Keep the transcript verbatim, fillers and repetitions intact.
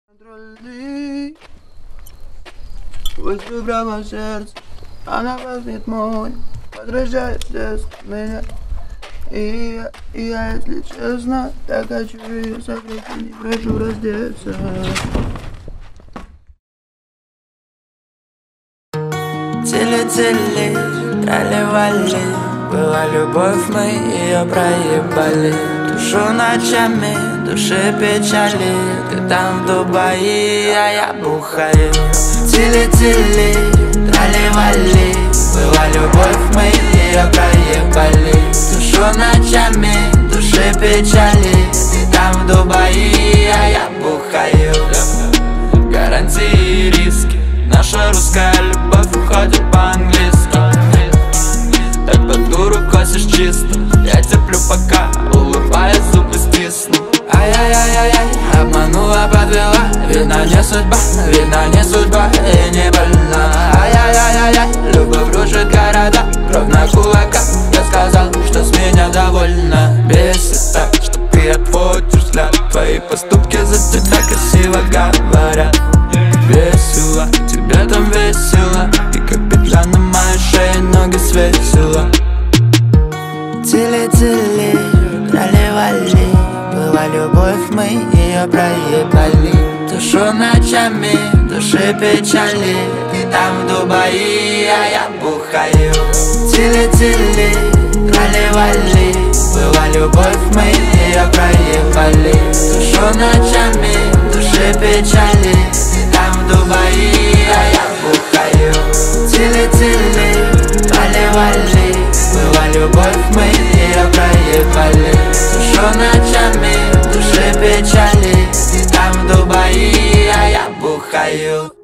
Контрольный, выстрел прямо в сердце, она возьмет мой, возвращает здесь меня. И я, и я, если честно, так хочу ее согреть, и не прошу раздеться. Тили-тили, трали-вали, была любовь, мы ее проебали. Душу ночами, души печали, ты там в Дубае, а я бухаю. Тили-тили, трали-вали, была любовь, мы ее проебали. Душу ночами, души печали, ты там в Дубае, а я бухаю. Гарантии и риски, наша русская любовь уходит по-английски. Так под дуру косишь чисто, я терплю пока, улыбаясь, зубы стисну. Ай-яй-яй-яй, обманула, подвела, видно не судьба, видно не судьба и не больна. Ай-яй-яй-яй, любовь рушит города, кровь на кулаках, я сказал, что с меня довольна. Бесит так, что ты отводишь взгляд, твои поступки за тебя красиво говорят. Весело, тебе там весело, и как петля на моей шее ноги свесила. Тили-тили, трали-вали, была любовь, мы ее проебали. Душу ночами, души печали, ты там в Дубае, а я бухаю. Тили-тили, трали-вали, была любовь, мы ее проебали. Душу ночами, души печали, ты там в Дубае, а я бухаю. Тили-тили, трали-вали, была любовь, мы ее проебали. Душу ночами, души печали, ты там в Дубае, а я бухаю.